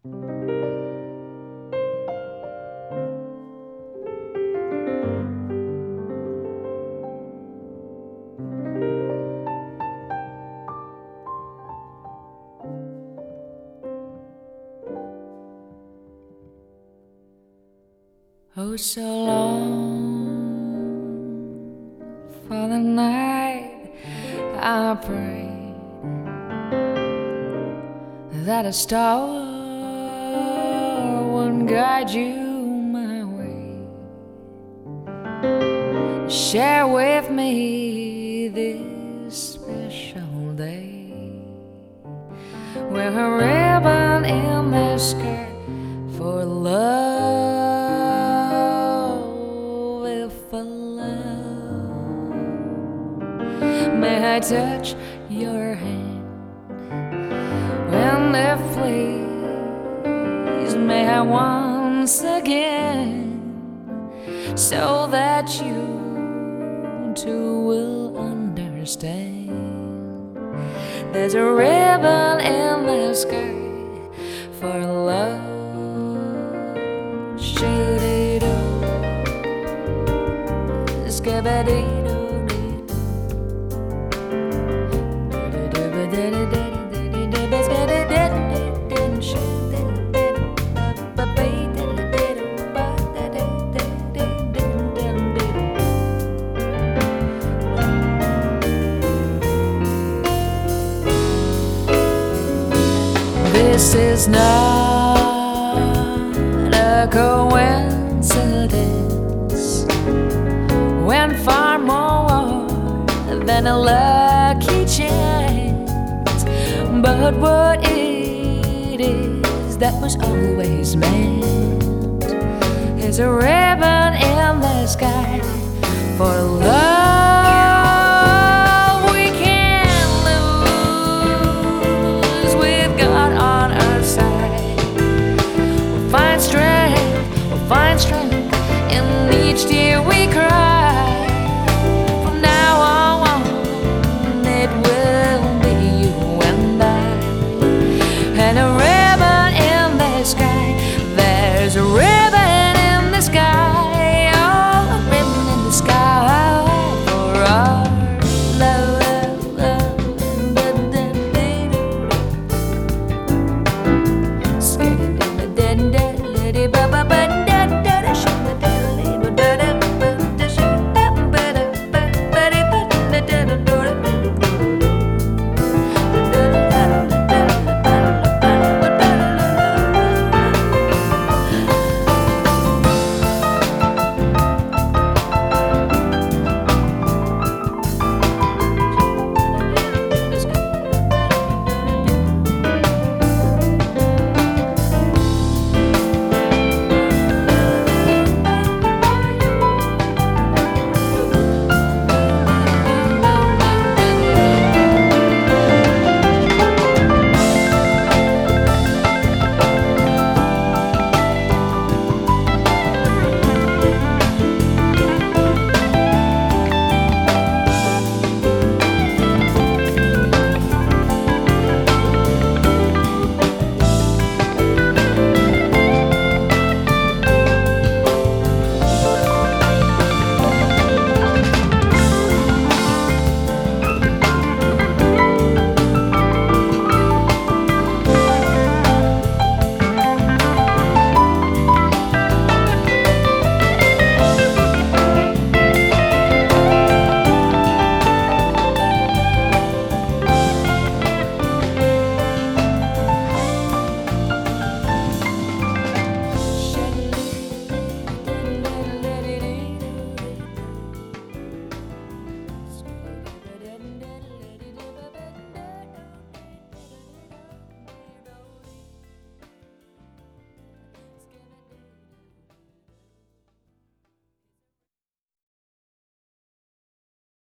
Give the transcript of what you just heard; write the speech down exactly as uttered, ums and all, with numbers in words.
Oh, so long for the night I prayed that a star would guide you my way. Share with me this special day, wear a ribbon in the skirt for love. May I touch your hand when it flees? May I once again, so that you too will understand. There's a ribbon in the sky for love. Shoot-dee-doo, skibba-dee-doo. This is not a coincidence, when far more than a lucky chance. But what it is that was always meant is a ribbon in the sky for love.